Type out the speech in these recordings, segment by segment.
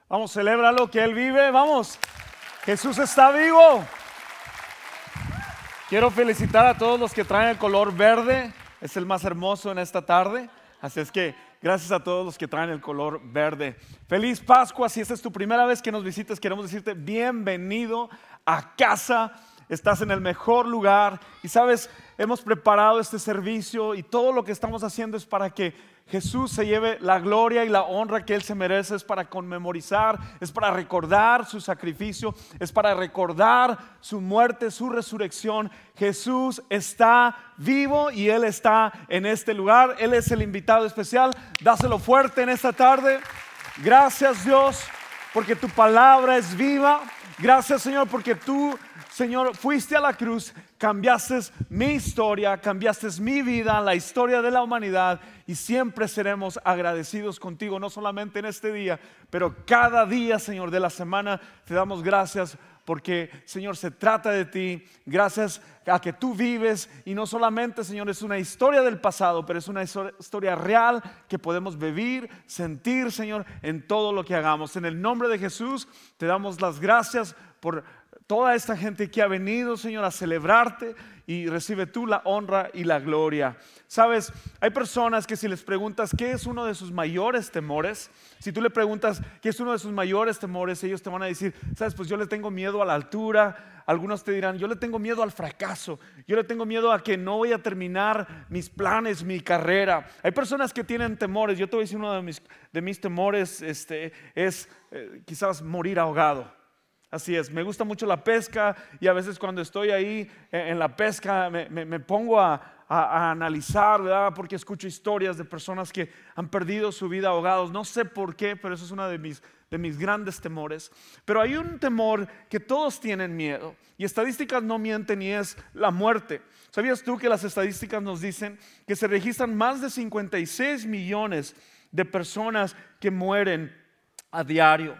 Vamos, celébralo que Él vive, vamos. Jesús está vivo. Quiero felicitar a todos los que traen el color verde. Es el más hermoso en esta tarde. Así es que gracias a todos los que traen el color verde. Feliz Pascua. Si esta es tu primera vez que nos visites, queremos decirte bienvenido a casa. Estás en el mejor lugar. Y sabes, hemos preparado este servicio y todo lo que estamos haciendo es para que Jesús se lleve la gloria y la honra que Él se merece. Es para conmemorizar, es para recordar su sacrificio, es para recordar su muerte, su resurrección. Jesús está vivo y Él está en este lugar. Él es el invitado especial. Dáselo fuerte en esta tarde. Gracias, Dios, porque tu palabra es viva. Gracias, Señor, porque tú, Señor, fuiste a la cruz, cambiaste mi historia, cambiaste mi vida, la historia de la humanidad, y siempre seremos agradecidos contigo, no solamente en este día, pero cada día, Señor, de la semana. Te damos gracias porque, Señor, se trata de ti. Gracias a que tú vives y no solamente, Señor, es una historia del pasado, pero es una historia real que podemos vivir, sentir, Señor, en todo lo que hagamos. En el nombre de Jesús te damos las gracias por toda esta gente que ha venido, Señor, a celebrarte, y recibe tú la honra y la gloria. Sabes, hay personas que si les preguntas qué es uno de sus mayores temores, si tú le preguntas qué es uno de sus mayores temores, ellos te van a decir, sabes, pues yo le tengo miedo a la altura. Algunos te dirán, yo le tengo miedo al fracaso, yo le tengo miedo a que no voy a terminar mis planes, mi carrera. Hay personas que tienen temores. Yo te voy a decir, uno de mis temores es quizás morir ahogado. Así es, me gusta mucho la pesca y a veces cuando estoy ahí en la pesca me pongo a analizar, ¿verdad? Porque escucho historias de personas que han perdido su vida ahogados. No sé por qué, pero eso es uno de mis grandes temores. Pero hay un temor que todos tienen miedo, y estadísticas no mienten, y es la muerte. ¿Sabías tú que las estadísticas nos dicen que se registran más de 56 millones de personas que mueren a diario?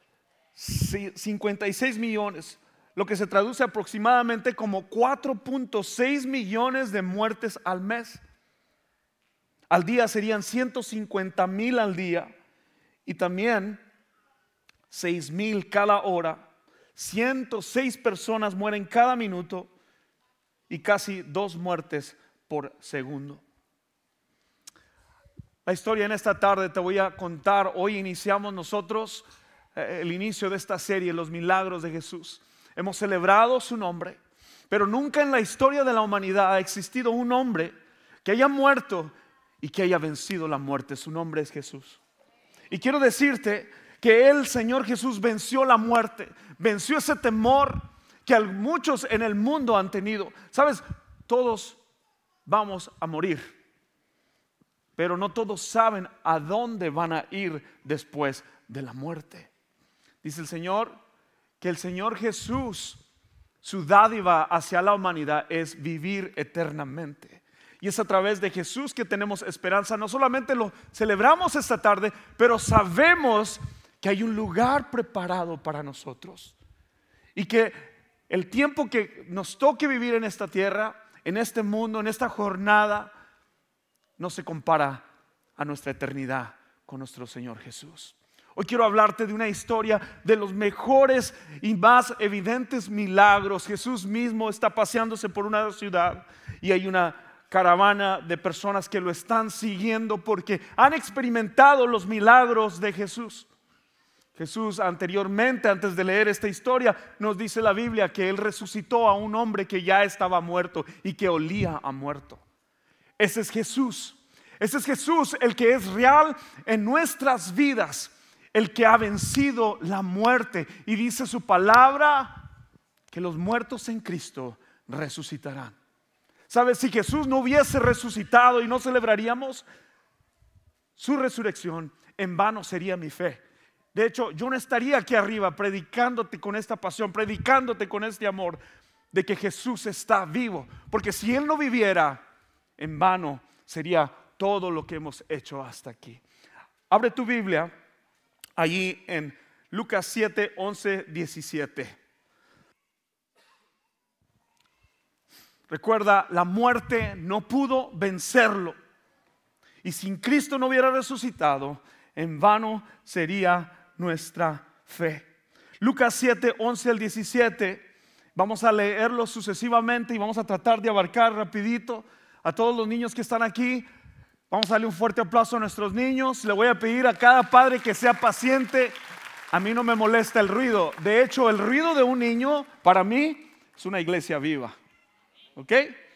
56 millones, lo que se traduce aproximadamente como 4.6 millones de muertes al mes. Al día serían 150,000 al día, y también 6,000 cada hora. 106 personas mueren cada minuto y casi 2 muertes por segundo. La historia en esta tarde te voy a contar. Hoy iniciamos nosotros el inicio de esta serie, los milagros de Jesús. Hemos celebrado su nombre, pero nunca en la historia de la humanidad ha existido un hombre que haya muerto y que haya vencido la muerte. Su nombre es Jesús. Y quiero decirte que el Señor Jesús venció la muerte, venció ese temor que muchos en el mundo han tenido. Sabes, todos vamos a morir, pero no todos saben a dónde van a ir después de la muerte. Dice el Señor que el Señor Jesús, su dádiva hacia la humanidad es vivir eternamente. Y es a través de Jesús que tenemos esperanza. No solamente lo celebramos esta tarde, pero sabemos que hay un lugar preparado para nosotros. Y que el tiempo que nos toque vivir en esta tierra, en este mundo, en esta jornada, no se compara a nuestra eternidad con nuestro Señor Jesús. Hoy quiero hablarte de una historia de los mejores y más evidentes milagros. Jesús mismo está paseándose por una ciudad y hay una caravana de personas que lo están siguiendo porque han experimentado los milagros de Jesús. Jesús anteriormente, antes de leer esta historia, nos dice la Biblia que Él resucitó a un hombre que ya estaba muerto y que olía a muerto. Ese es Jesús. Ese es Jesús, el que es real en nuestras vidas, el que ha vencido la muerte. Y dice su palabra que los muertos en Cristo resucitarán. ¿Sabes? Si Jesús no hubiese resucitado y no celebraríamos su resurrección, en vano sería mi fe. De hecho, yo no estaría aquí arriba predicándote con esta pasión, predicándote con este amor de que Jesús está vivo. Porque si Él no viviera, en vano sería todo lo que hemos hecho hasta aquí. Abre tu Biblia allí en Lucas 7, 11, 17. Recuerda, la muerte no pudo vencerlo. Y si Cristo no hubiera resucitado, en vano sería nuestra fe. Lucas 7, 11 al 17. Vamos a leerlo sucesivamente y vamos a tratar de abarcar rapidito a todos los niños que están aquí. Vamos a darle un fuerte aplauso a nuestros niños. Le voy a pedir a cada padre que sea paciente. A mí no me molesta el ruido. De hecho, el ruido de un niño para mí es una iglesia viva. ¿Ok?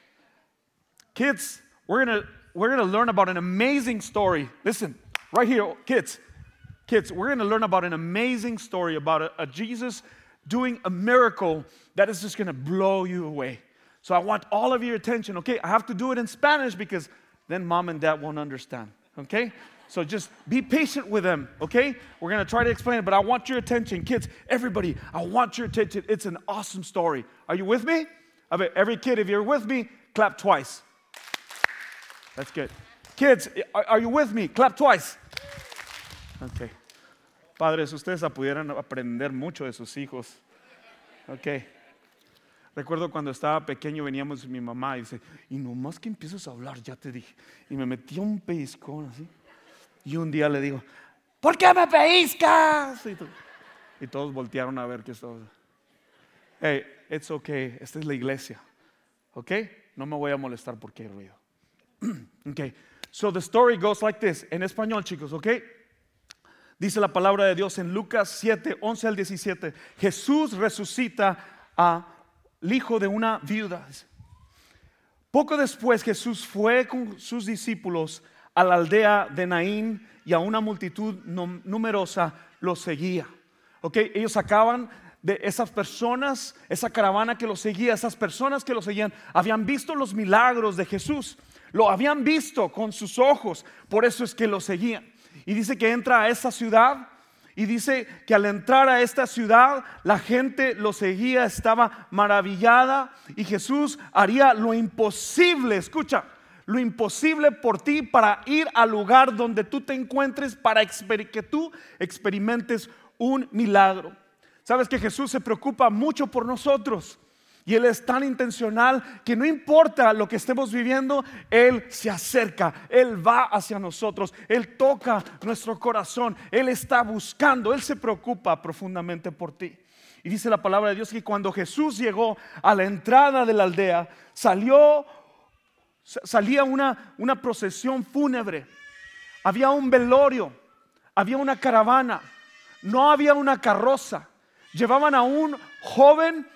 Kids, we're gonna learn about an amazing story. Listen, right here, kids, we're gonna learn about an amazing story about a Jesus doing a miracle that is just gonna blow you away. So I want all of your attention, okay? I have to do it in Spanish because then mom and dad won't understand, okay? So just be patient with them, okay? We're gonna try to explain it, but I want your attention. Kids, everybody, I want your attention. It's an awesome story. Are you with me? I mean, every kid, if you're with me, clap twice. That's good. Kids, are you with me? Clap twice. Okay. Padres, ustedes pudieran aprender mucho de sus hijos. Ok. Recuerdo cuando estaba pequeño veníamos mi mamá y dice, y nomás que empiezas a hablar, ya te dije. Y me metía un pellizcón así. Y un día le digo, ¿por qué me pellizcas? Y todos voltearon a ver qué estaba. Hey, it's okay. Esta es la iglesia. Ok. No me voy a molestar porque hay ruido. Okay. So the story goes like this. En español, chicos, ok. Dice la palabra de Dios en Lucas 7, 11 al 17. Jesús resucita al hijo de una viuda. Poco después Jesús fue con sus discípulos a la aldea de Naín y a una multitud numerosa lo seguía. Okay, ellos sacaban de esas personas, esa caravana que lo seguía, esas personas que lo seguían, habían visto los milagros de Jesús, lo habían visto con sus ojos, por eso es que lo seguían. Y dice que entra a esa ciudad y dice que al entrar a esta ciudad la gente lo seguía, estaba maravillada y Jesús haría lo imposible, escucha, lo imposible por ti para ir al lugar donde tú te encuentres para que tú experimentes un milagro. Sabes que Jesús se preocupa mucho por nosotros y Él es tan intencional que no importa lo que estemos viviendo, Él se acerca, Él va hacia nosotros, Él toca nuestro corazón, Él está buscando, Él se preocupa profundamente por ti. Y dice la palabra de Dios que cuando Jesús llegó a la entrada de la aldea, salía una procesión fúnebre, había un velorio, había una caravana, no había una carroza. Llevaban a un joven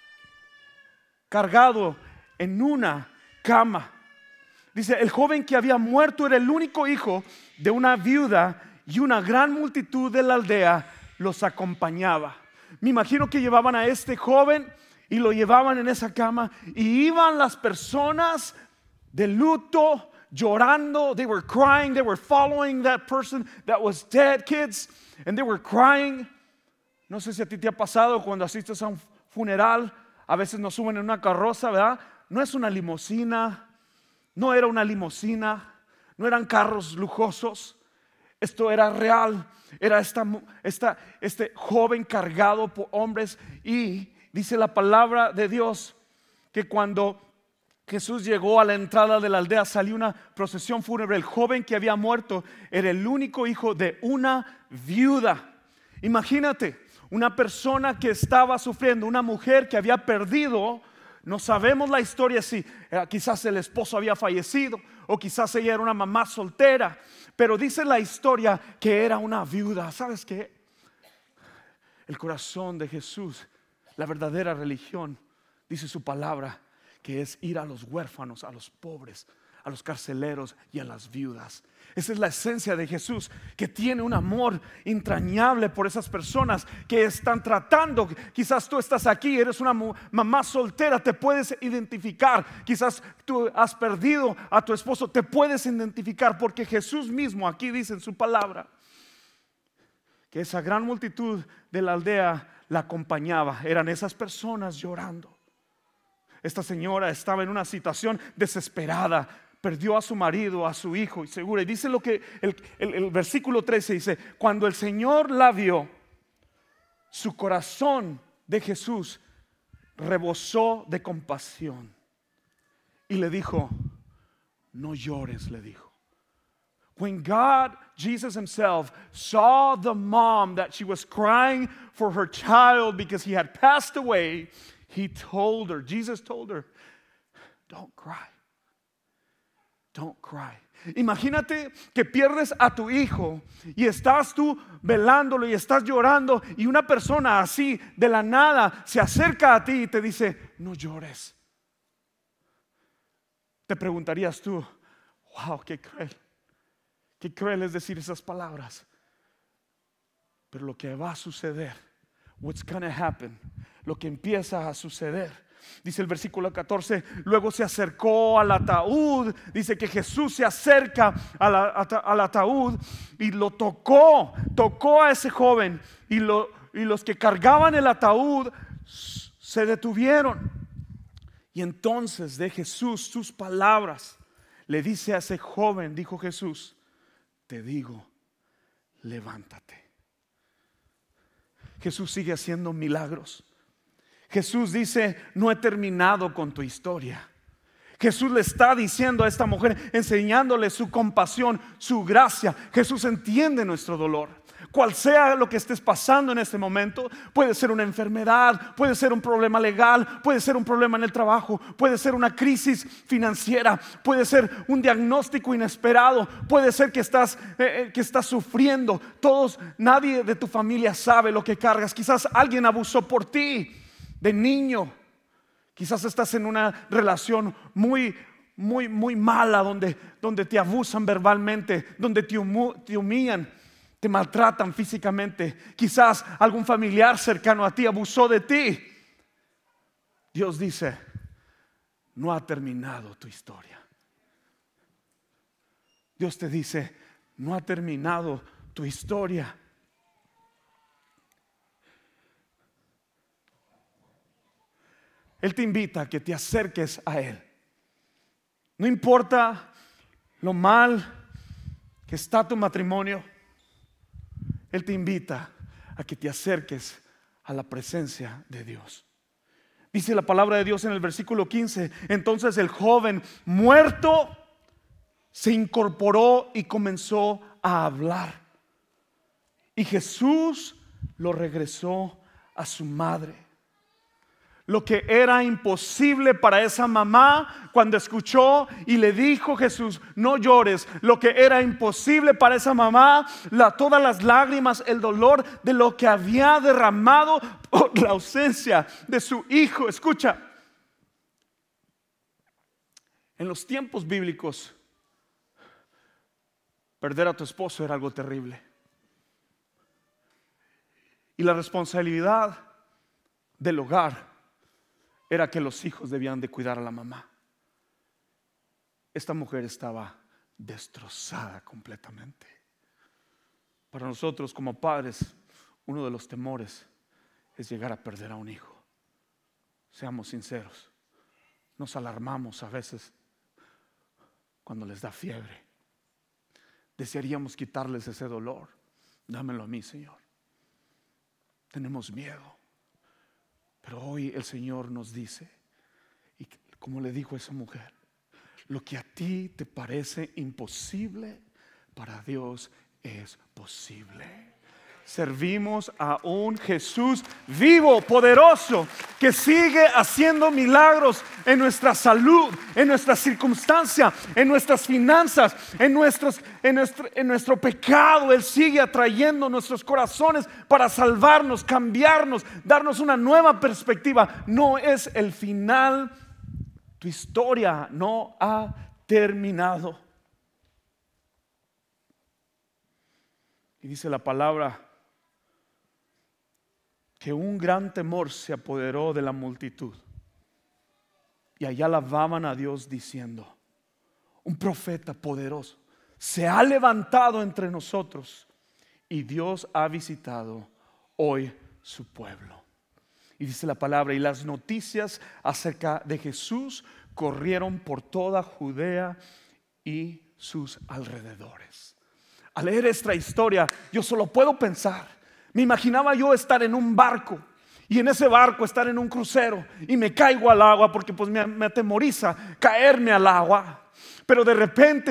cargado en una cama. Dice, el joven que había muerto era el único hijo de una viuda y una gran multitud de la aldea los acompañaba. Me imagino que llevaban a este joven y lo llevaban en esa cama y iban las personas de luto llorando. They were crying, they were following that person that was dead, kids, and they were crying. No sé si a ti te ha pasado cuando asistes a un funeral, a veces nos suben en una carroza, ¿verdad? No es una limusina, no era una limusina, no eran carros lujosos. Esto era real, era este joven cargado por hombres. Y dice la palabra de Dios que cuando Jesús llegó a la entrada de la aldea salió una procesión fúnebre. El joven que había muerto era el único hijo de una viuda. Imagínate, una persona que estaba sufriendo, una mujer que había perdido, no sabemos la historia si quizás el esposo había fallecido o quizás ella era una mamá soltera, pero dice la historia que era una viuda. ¿Sabes qué? El corazón de Jesús, la verdadera religión, dice su palabra, que es ir a los huérfanos, a los pobres, a los carceleros y a las viudas. Esa es la esencia de Jesús, que tiene un amor entrañable por esas personas que están tratando. Quizás tú estás aquí, eres una mamá soltera, te puedes identificar. Quizás tú has perdido a tu esposo, te puedes identificar, porque Jesús mismo aquí dice en su palabra que esa gran multitud de la aldea la acompañaba. Eran esas personas llorando. Esta señora estaba en una situación desesperada, perdió a su marido, a su hijo, y segura. Y dice lo que el versículo 13 dice: cuando el Señor la vio, su corazón de Jesús rebosó de compasión y le dijo: no llores, le dijo. When God, Jesus himself, saw the mom that she was crying for her child because he had passed away, he told her, Jesus told her, don't cry. Don't cry. Imagínate que pierdes a tu hijo y estás tú velándolo y estás llorando y una persona así de la nada se acerca a ti y te dice, no llores. Te preguntarías tú, wow, qué cruel. Qué cruel es decir esas palabras. Pero lo que va a suceder, what's gonna happen, lo que empieza a suceder, dice el versículo 14, luego se acercó al ataúd, dice que Jesús se acerca al ataúd y lo tocó a ese joven y los que cargaban el ataúd se detuvieron. Y entonces de Jesús sus palabras le dice a ese joven, dijo Jesús, te digo, levántate. Jesús sigue haciendo milagros. Jesús dice, no he terminado con tu historia. Jesús le está diciendo a esta mujer, enseñándole su compasión, su gracia. Jesús entiende nuestro dolor. Cual sea lo que estés pasando en este momento, puede ser una enfermedad, puede ser un problema legal, puede ser un problema en el trabajo, puede ser una crisis financiera, puede ser un diagnóstico inesperado, puede ser que estás sufriendo. Nadie de tu familia sabe lo que cargas. Quizás alguien abusó por ti de niño. Quizás estás en una relación muy mala donde te abusan verbalmente, donde te humillan, te maltratan físicamente. Quizás algún familiar cercano a ti abusó de ti. Dios dice, no ha terminado tu historia. Dios te dice, no ha terminado tu historia. Él te invita a que te acerques a Él. No importa lo mal que está tu matrimonio, Él te invita a que te acerques a la presencia de Dios. Dice la palabra de Dios en el versículo 15, entonces el joven muerto se incorporó y comenzó a hablar. Y Jesús lo regresó a su madre. Lo que era imposible para esa mamá cuando escuchó y le dijo Jesús, no llores. Lo que era imposible para esa mamá, todas las lágrimas, el dolor de lo que había derramado por la ausencia de su hijo. Escucha, en los tiempos bíblicos, perder a tu esposo era algo terrible. Y la responsabilidad del hogar era que los hijos debían de cuidar a la mamá. Esta mujer estaba destrozada completamente. Para nosotros como padres, uno de los temores es llegar a perder a un hijo. Seamos sinceros, nos alarmamos a veces cuando les da fiebre. Desearíamos quitarles ese dolor. Dámelo a mí, Señor. Tenemos miedo. Pero hoy el Señor nos dice, y como le dijo a esa mujer, lo que a ti te parece imposible, para Dios es posible. Servimos a un Jesús vivo, poderoso, que sigue haciendo milagros en nuestra salud, en nuestra circunstancia, en nuestras finanzas, en nuestro pecado. Él sigue atrayendo nuestros corazones para salvarnos, cambiarnos, darnos una nueva perspectiva. No es el final. Tu historia no ha terminado. Y dice la palabra que un gran temor se apoderó de la multitud. Y allá alababan a Dios diciendo, un profeta poderoso se ha levantado entre nosotros y Dios ha visitado hoy su pueblo. Y dice la palabra, y las noticias acerca de Jesús corrieron por toda Judea y sus alrededores. Al leer esta historia, yo solo puedo pensar, me imaginaba yo estar en un barco y en ese barco estar en un crucero y me caigo al agua porque pues me atemoriza caerme al agua. Pero de repente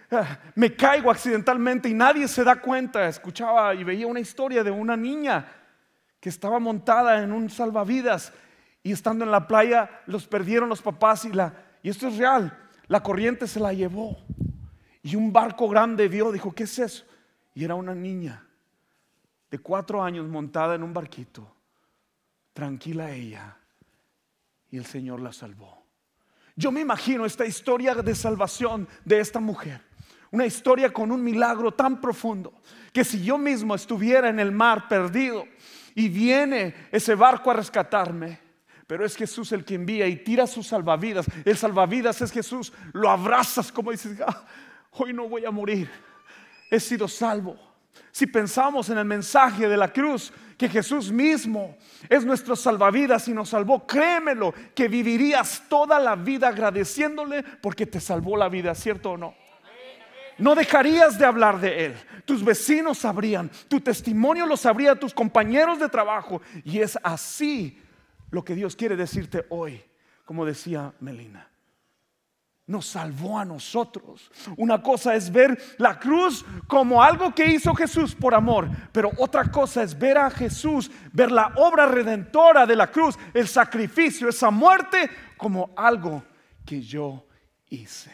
me caigo accidentalmente y nadie se da cuenta. Escuchaba y veía una historia de una niña que estaba montada en un salvavidas y estando en la playa los perdieron los papás y esto es real, la corriente se la llevó y un barco grande dijo, ¿qué es eso? Y era una niña de 4 años montada en un barquito, tranquila ella, y el Señor la salvó. Yo me imagino esta historia de salvación de esta mujer, una historia con un milagro tan profundo que si yo mismo estuviera en el mar perdido y viene ese barco a rescatarme, pero es Jesús el que envía y tira sus salvavidas. El salvavidas es Jesús, lo abrazas como dices, hoy no voy a morir, he sido salvo. Si pensamos en el mensaje de la cruz, que Jesús mismo es nuestro salvavidas y nos salvó, créemelo que vivirías toda la vida agradeciéndole porque te salvó la vida, ¿cierto o no? No dejarías de hablar de Él. Tus vecinos sabrían, tu testimonio lo sabría tus compañeros de trabajo. Y es así lo que Dios quiere decirte hoy, como decía Melina. Nos salvó a nosotros. Una cosa es ver la cruz como algo que hizo Jesús por amor, pero otra cosa es ver a Jesús, ver la obra redentora de la cruz, el sacrificio, esa muerte, como algo que yo hice.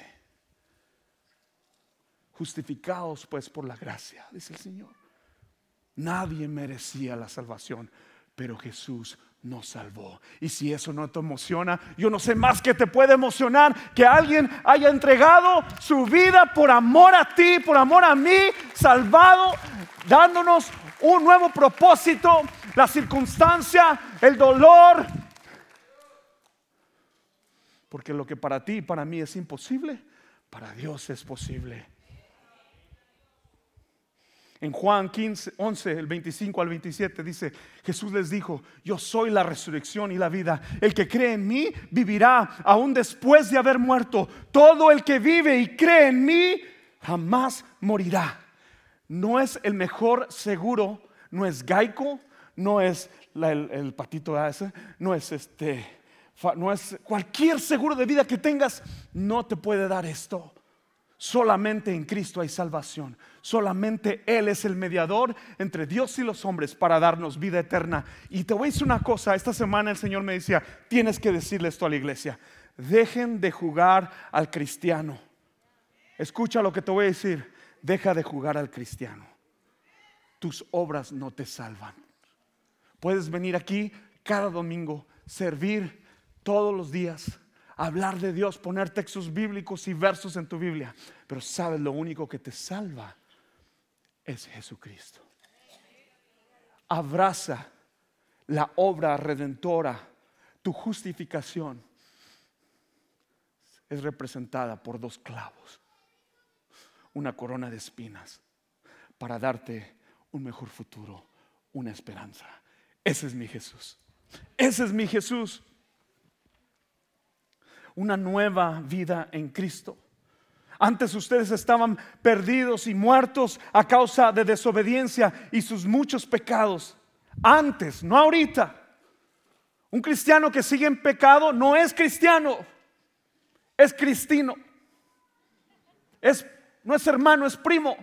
Justificados pues por la gracia, dice el Señor. Nadie merecía la salvación, pero Jesús nos salvó. Y si eso no te emociona, yo no sé más que te puede emocionar que alguien haya entregado su vida por amor a ti, por amor a mí, salvado, dándonos un nuevo propósito. La circunstancia, el dolor, porque lo que para ti y para mí es imposible, para Dios es posible. En Juan 15, 11, el 25 al 27 dice, Jesús les dijo, yo soy la resurrección y la vida. El que cree en mí vivirá aún después de haber muerto. Todo el que vive y cree en mí jamás morirá. No es el mejor seguro, no es Geico, no es el patito ese, no es no es cualquier seguro de vida que tengas, no te puede dar esto. Solamente en Cristo hay salvación. Solamente Él es el mediador entre Dios y los hombres para darnos vida eterna. Y te voy a decir una cosa, esta semana el Señor me decía, tienes que decirle esto a la iglesia. Dejen de jugar al cristiano. Escucha lo que te voy a decir. Deja de jugar al cristiano. Tus obras no te salvan. Puedes venir aquí cada domingo, servir todos los días, hablar de Dios, poner textos bíblicos y versos en tu Biblia, pero sabes, lo único que te salva es Jesucristo. Abraza la obra redentora. Tu justificación es representada por 2 clavos, una corona de espinas, para darte un mejor futuro, una esperanza. Ese es mi Jesús. Ese es mi Jesús. Una nueva vida en Cristo. Antes ustedes estaban perdidos y muertos a causa de desobediencia y sus muchos pecados. Antes, no ahorita. Un cristiano que sigue en pecado no es cristiano, es cristino. No es hermano, es primo.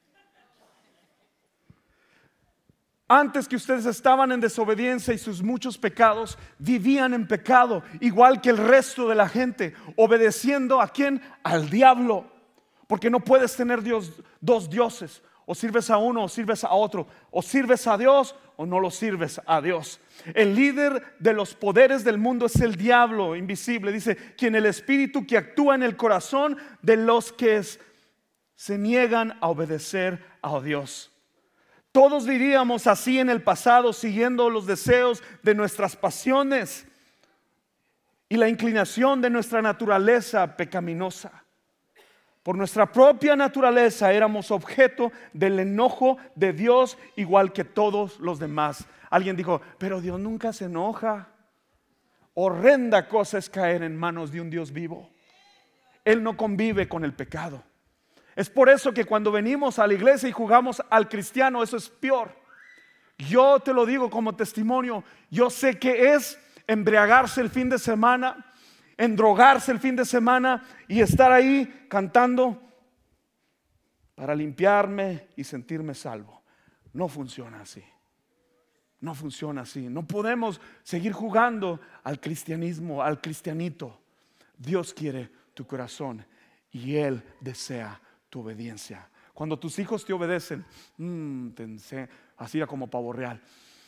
Antes que ustedes estaban en desobediencia y sus muchos pecados, vivían en pecado, igual que el resto de la gente, obedeciendo ¿a quién? Al diablo. Porque no puedes tener 2 dioses. O sirves a uno o sirves a otro. O sirves a Dios o no lo sirves a Dios. El líder de los poderes del mundo es el diablo invisible. Dice, quien el espíritu que actúa en el corazón de los que se niegan a obedecer a Dios. Todos vivíamos así en el pasado, siguiendo los deseos de nuestras pasiones y la inclinación de nuestra naturaleza pecaminosa. Por nuestra propia naturaleza éramos objeto del enojo de Dios, igual que todos los demás. Alguien dijo, pero Dios nunca se enoja. Horrenda cosa es caer en manos de un Dios vivo. Él no convive con el pecado. Es por eso que cuando venimos a la iglesia y jugamos al cristiano, eso es peor. Yo te lo digo como testimonio. Yo sé que es embriagarse el fin de semana, endrogarse el fin de semana y estar ahí cantando para limpiarme y sentirme salvo. No funciona así. No funciona así. No podemos seguir jugando al cristianismo, al cristianito. Dios quiere tu corazón y Él desea tu obediencia. Cuando tus hijos te obedecen, así como pavo real.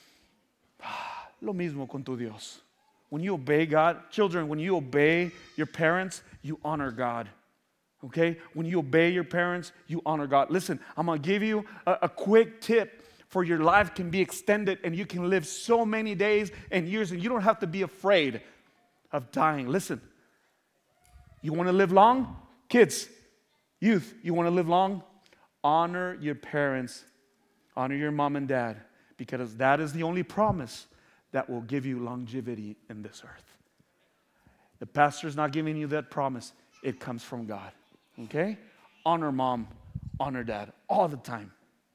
Lo mismo con tu Dios. When you obey God, children, when you obey your parents, you honor God. Okay? When you obey your parents, you honor God. Listen, I'm going to give you a quick tip for your life can be extended and you can live so many days and years and you don't have to be afraid of dying. Listen, you want to live long? Kids, youth, you want to live long? Honor your parents, honor your mom and dad, because that is the only promise that will give you longevity in this earth. The pastor is not giving you that promise. It comes from God. Okay? Honor mom, honor dad, all the time.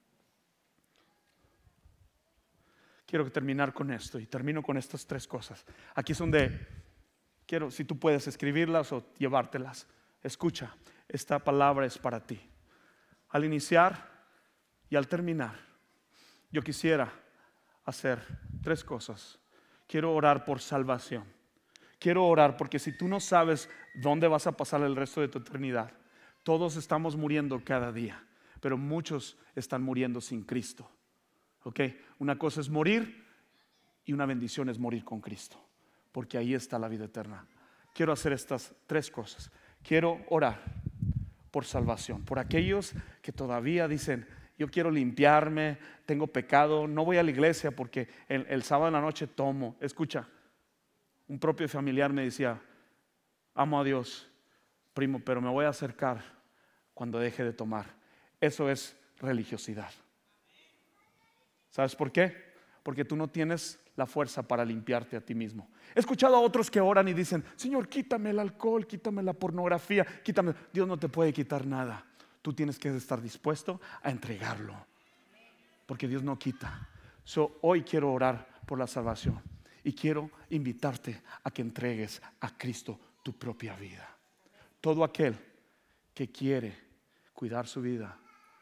Quiero terminar con esto y termino con estas tres cosas. Aquí es donde quiero, si tú puedes escribirlas o llevártelas. Escucha, esta palabra es para ti. Al iniciar y al terminar, yo quisiera hacer tres cosas. Quiero orar por salvación. Quiero orar porque si tú no sabes dónde vas a pasar el resto de tu eternidad, todos estamos muriendo cada día, pero muchos están muriendo sin Cristo. ¿Ok? Una cosa es morir y una bendición es morir con Cristo, porque ahí está la vida eterna. Quiero hacer estas tres cosas. Quiero orar por salvación, por aquellos que todavía dicen, yo quiero limpiarme, tengo pecado, no voy a la iglesia porque el sábado en la noche tomo. Escucha, un propio familiar me decía, amo a Dios, primo, pero me voy a acercar cuando deje de tomar. Eso es religiosidad. ¿Sabes por qué? Porque tú no tienes la fuerza para limpiarte a ti mismo. He escuchado a otros que oran y dicen, Señor, quítame el alcohol, quítame la pornografía, quítame. Dios no te puede quitar nada. Tú tienes que estar dispuesto a entregarlo, porque Dios no quita. Hoy quiero orar por la salvación y quiero invitarte a que entregues a Cristo tu propia vida. Todo aquel que quiere cuidar su vida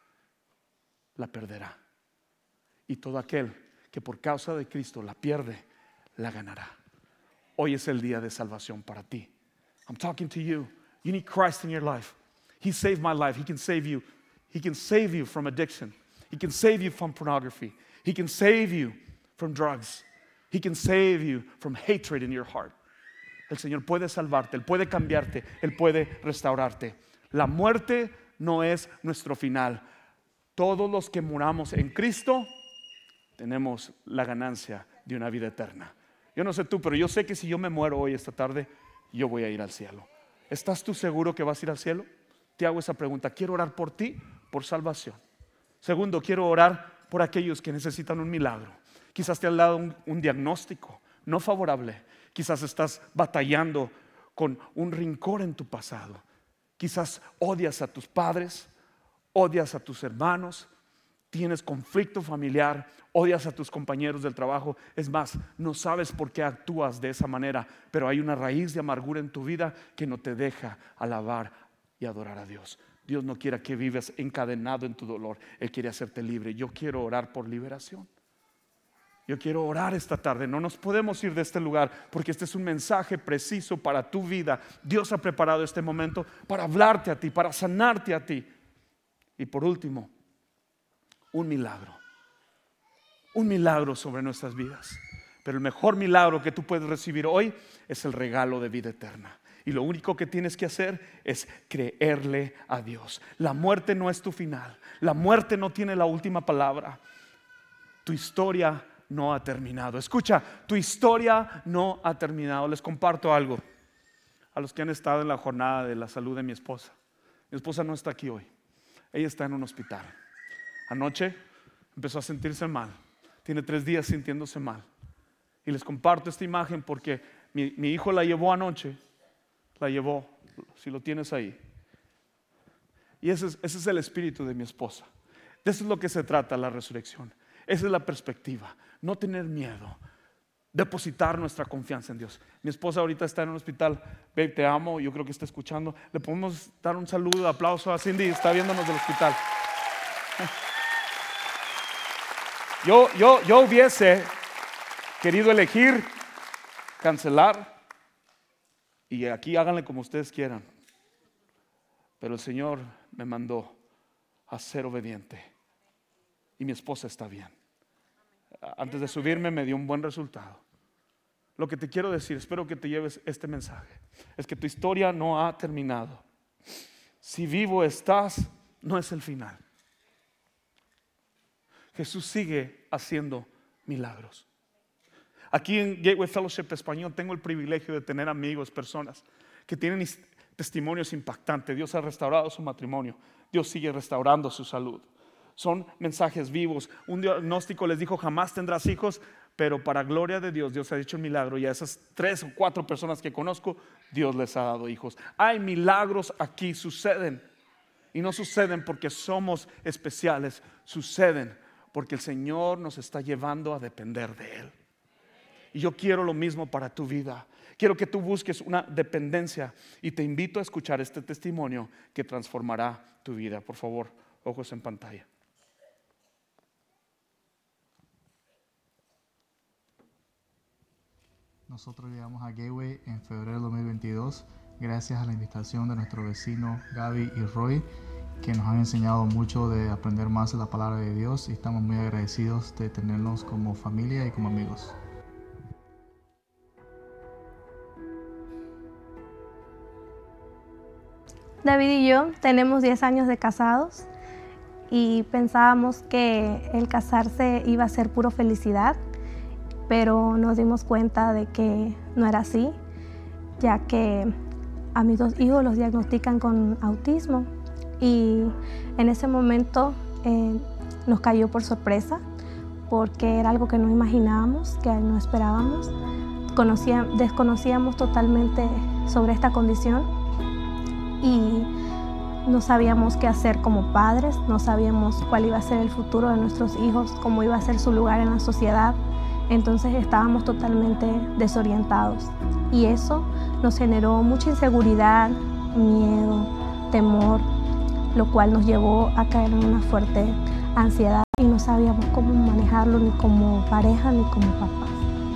la perderá, y todo aquel que por causa de Cristo la pierde, la ganará. Hoy es el día de salvación para ti. I'm talking to you. You need Christ in your life. He saved my life. He can save you. He can save you from addiction. He can save you from pornography. He can save you from drugs. He can save you from hatred in your heart. El Señor puede salvarte, Él puede cambiarte, Él puede restaurarte. La muerte no es nuestro final. Todos los que muramos en Cristo tenemos la ganancia de una vida eterna. Yo no sé tú, pero yo sé que si yo me muero hoy esta tarde, yo voy a ir al cielo. ¿Estás tú seguro que vas a ir al cielo? Te hago esa pregunta. Quiero orar por ti, por salvación. Segundo, quiero orar por aquellos que necesitan un milagro. Quizás te han dado un diagnóstico no favorable. Quizás estás batallando con un rencor en tu pasado. Quizás odias a tus padres, odias a tus hermanos, tienes conflicto familiar, odias a tus compañeros del trabajo. Es más, no sabes por qué actúas de esa manera, pero hay una raíz de amargura en tu vida que no te deja alabar y adorar a Dios. Dios no quiere que vivas encadenado en tu dolor. Él quiere hacerte libre. Yo quiero orar por liberación. Yo quiero orar esta tarde. No nos podemos ir de este lugar porque este es un mensaje preciso para tu vida. Dios ha preparado este momento para hablarte a ti, para sanarte a ti. Y por último, un milagro sobre nuestras vidas. Pero el mejor milagro que tú puedes recibir hoy es el regalo de vida eterna. Y lo único que tienes que hacer es creerle a Dios. La muerte no es tu final. La muerte no tiene la última palabra. Tu historia no ha terminado. Escucha, tu historia no ha terminado. Les comparto algo a los que han estado en la jornada de la salud de mi esposa. Mi esposa no está aquí hoy. Ella está en un hospital. Anoche empezó a sentirse mal. Tiene 3 días sintiéndose mal. Y les comparto esta imagen porque mi hijo la llevó anoche. La llevó, si lo tienes ahí. Y ese es el espíritu de mi esposa. De eso es lo que se trata la resurrección. Esa es la perspectiva. No tener miedo. Depositar nuestra confianza en Dios. Mi esposa ahorita está en un hospital. Babe, te amo. Yo creo que está escuchando. Le podemos dar un saludo, aplauso a Cindy. Está viéndonos del hospital. Yo hubiese querido elegir cancelar y aquí háganle como ustedes quieran, pero el Señor me mandó a ser obediente y mi esposa está bien. Antes de subirme me dio un buen resultado. Lo que te quiero decir, espero que te lleves este mensaje, es que tu historia no ha terminado. Si vivo estás, no es el final. Jesús sigue haciendo milagros. Aquí en Gateway Fellowship Español tengo el privilegio de tener amigos, personas que tienen testimonios impactantes. Dios ha restaurado su matrimonio, Dios sigue restaurando su salud. Son mensajes vivos. Un diagnóstico les dijo: jamás tendrás hijos, pero para gloria de Dios, Dios ha hecho un milagro y a esas 3 o 4 personas que conozco, Dios les ha dado hijos. Hay milagros aquí, suceden. Y no suceden porque somos especiales, suceden porque el Señor nos está llevando a depender de Él. Y yo quiero lo mismo para tu vida. Quiero que tú busques una dependencia y te invito a escuchar este testimonio que transformará tu vida. Por favor, ojos en pantalla. Nosotros llegamos a Gateway en febrero de 2022 gracias a la invitación de nuestro vecino Gaby y Roy, que nos han enseñado mucho de aprender más de la palabra de Dios y estamos muy agradecidos de tenerlos como familia y como amigos. David y yo tenemos 10 años de casados y pensábamos que el casarse iba a ser puro felicidad, pero nos dimos cuenta de que no era así, ya que a mis 2 hijos los diagnostican con autismo y en ese momento nos cayó por sorpresa porque era algo que no imaginábamos, que no esperábamos. Desconocíamos totalmente sobre esta condición y no sabíamos qué hacer como padres, no sabíamos cuál iba a ser el futuro de nuestros hijos, cómo iba a ser su lugar en la sociedad. Entonces estábamos totalmente desorientados y eso nos generó mucha inseguridad, miedo, temor, lo cual nos llevó a caer en una fuerte ansiedad y no sabíamos cómo manejarlo ni como pareja ni como papás.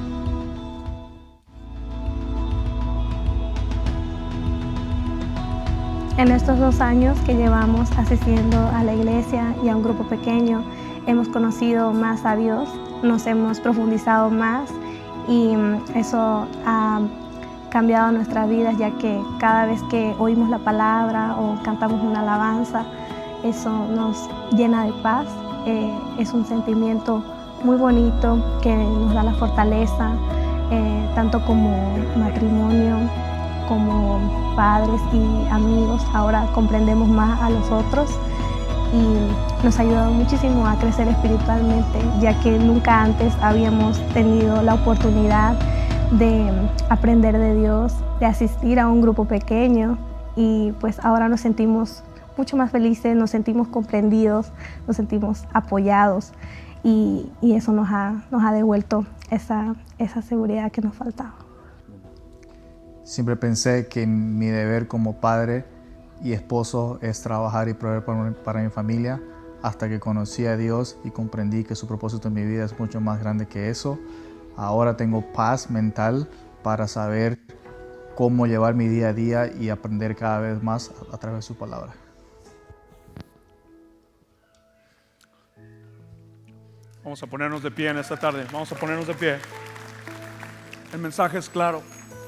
En estos 2 años que llevamos asistiendo a la iglesia y a un grupo pequeño, hemos conocido más a Dios, nos hemos profundizado más y eso ha cambiado nuestras vidas, ya que cada vez que oímos la palabra o cantamos una alabanza, eso nos llena de paz. Es un sentimiento muy bonito que nos da la fortaleza, tanto como matrimonio, como padres y amigos. Ahora comprendemos más a los otros y nos ha ayudado muchísimo a crecer espiritualmente, ya que nunca antes habíamos tenido la oportunidad de aprender de Dios, de asistir a un grupo pequeño y pues ahora nos sentimos mucho más felices, nos sentimos comprendidos, nos sentimos apoyados y eso nos ha devuelto esa seguridad que nos faltaba. Siempre pensé que mi deber como padre y esposo es trabajar y proveer para mi familia, hasta que conocí a Dios y comprendí que su propósito en mi vida es mucho más grande que eso. Ahora tengo paz mental para saber cómo llevar mi día a día y aprender cada vez más a través de su palabra. Vamos a ponernos de pie en esta tarde. Vamos a ponernos de pie. El mensaje es claro.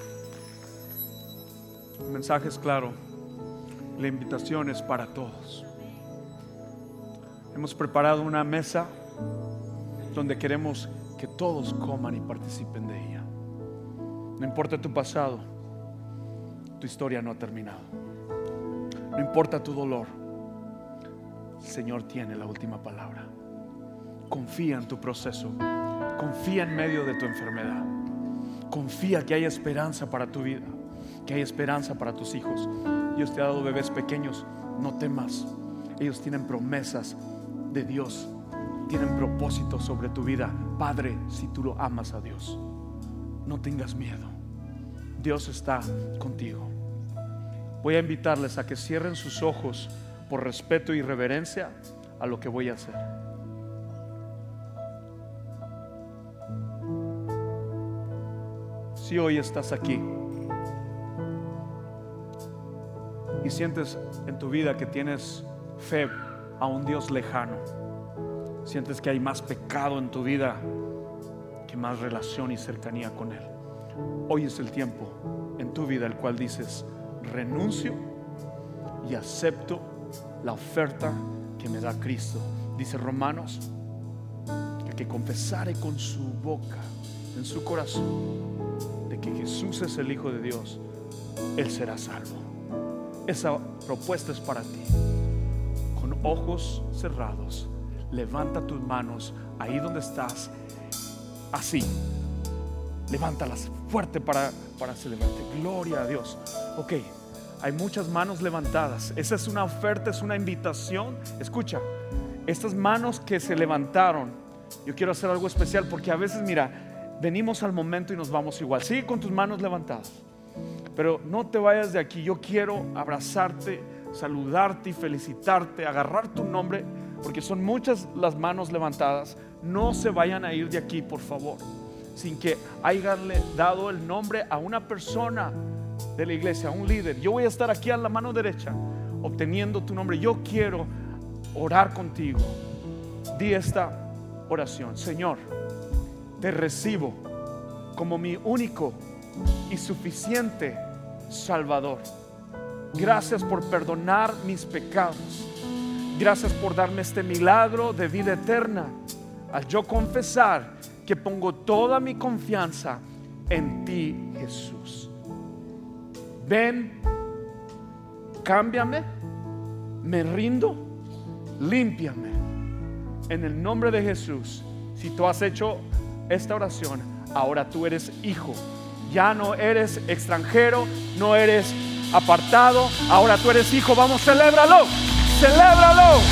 El mensaje es claro. La invitación es para todos. Hemos preparado una mesa donde queremos que todos coman y participen de ella. No importa tu pasado, tu historia no ha terminado. No importa tu dolor, el Señor tiene la última palabra. Confía en tu proceso, confía en medio de tu enfermedad, confía que hay esperanza para tu vida, que hay esperanza para tus hijos. Dios te ha dado bebés pequeños, no temas. Ellos tienen promesas de Dios, tienen propósitos sobre tu vida. Padre, si tú lo amas a Dios, no tengas miedo. Dios está contigo. Voy a invitarles a que cierren sus ojos por respeto y reverencia a lo que voy a hacer. Si hoy estás aquí y sientes en tu vida que tienes fe a un Dios lejano, sientes que hay más pecado en tu vida que más relación y cercanía con Él, hoy es el tiempo en tu vida el cual dices: renuncio y acepto la oferta que me da Cristo. Dice Romanos que el que confesare con su boca, en su corazón, de que Jesús es el Hijo de Dios, él será salvo. Esa propuesta es para ti. Con ojos cerrados, levanta tus manos ahí donde estás, así, levántalas fuerte para celebrarte. Gloria a Dios. Ok, hay muchas manos levantadas. Esa es una oferta, es una invitación. Escucha, estas manos que se levantaron, yo quiero hacer algo especial, porque a veces, mira, venimos al momento y nos vamos igual. Sigue con tus manos levantadas, pero no te vayas de aquí. Yo quiero abrazarte, saludarte y felicitarte, agarrar tu nombre, porque son muchas las manos levantadas. No se vayan a ir de aquí, por favor, sin que hayanle dado el nombre a una persona de la iglesia, a un líder. Yo voy a estar aquí a la mano derecha obteniendo tu nombre. Yo quiero orar contigo. Di esta oración: Señor, te recibo como mi único y suficiente Salvador. Gracias por perdonar mis pecados. Gracias por darme este milagro de vida eterna al yo confesar que pongo toda mi confianza en ti, Jesús. Ven, cámbiame, me rindo, límpiame. En el nombre de Jesús. Si tú has hecho esta oración, ahora tú eres hijo. Ya no eres extranjero, no eres apartado, ahora tú eres hijo. Vamos, celébralo, celébralo.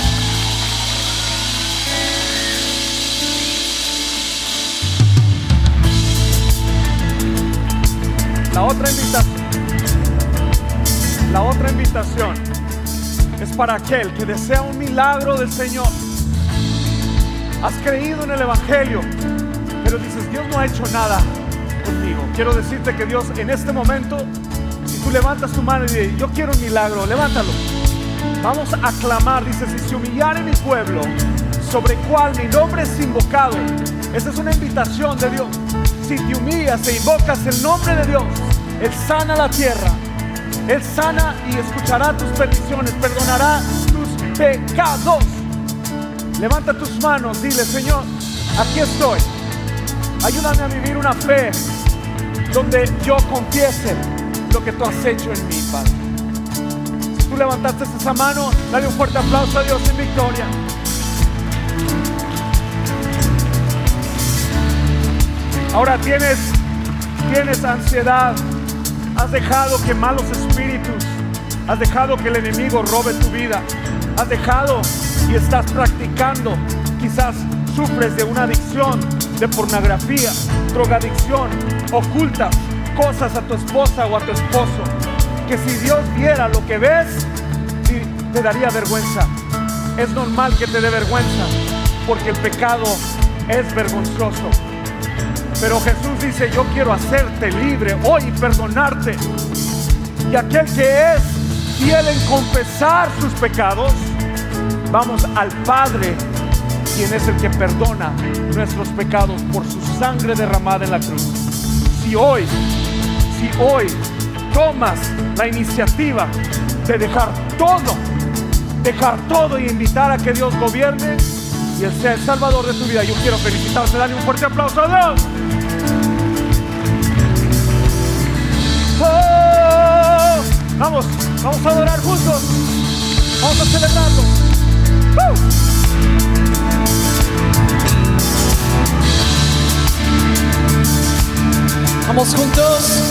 La otra invitación es para aquel que desea un milagro del Señor. Has creído en el Evangelio, pero dices: Dios no ha hecho nada conmigo. Quiero decirte que Dios en este momento, si tú levantas tu mano y dices: yo quiero un milagro, levántalo. Vamos a clamar. Dice: si se humillare mi pueblo, sobre el cual mi nombre es invocado. Esa es una invitación de Dios. Si te humillas e invocas el nombre de Dios, Él sana la tierra. Él sana y escuchará tus peticiones, perdonará tus pecados. Levanta tus manos, dile: Señor, aquí estoy. Ayúdame a vivir una fe donde yo confiese lo que tú has hecho en mí, Padre. Si tú levantaste esa mano, dale un fuerte aplauso a Dios en victoria. Ahora tienes ansiedad. Has dejado que malos espíritus, has dejado que el enemigo robe tu vida, has dejado y estás practicando. Quizás sufres de una adicción, de pornografía, drogadicción, ocultas cosas a tu esposa o a tu esposo, que si Dios viera lo que ves, te daría vergüenza. Es normal que te dé vergüenza, porque el pecado es vergonzoso. Pero Jesús dice: yo quiero hacerte libre hoy y perdonarte. Y aquel que es fiel en confesar sus pecados, vamos al Padre, quien es el que perdona nuestros pecados por su sangre derramada en la cruz. Si hoy tomas la iniciativa de dejar todo y invitar a que Dios gobierne y Él sea el Salvador de tu vida, yo quiero felicitarte. Dale un fuerte aplauso a Dios. Oh, vamos a adorar juntos. Vamos a celebrarlo. Vamos juntos.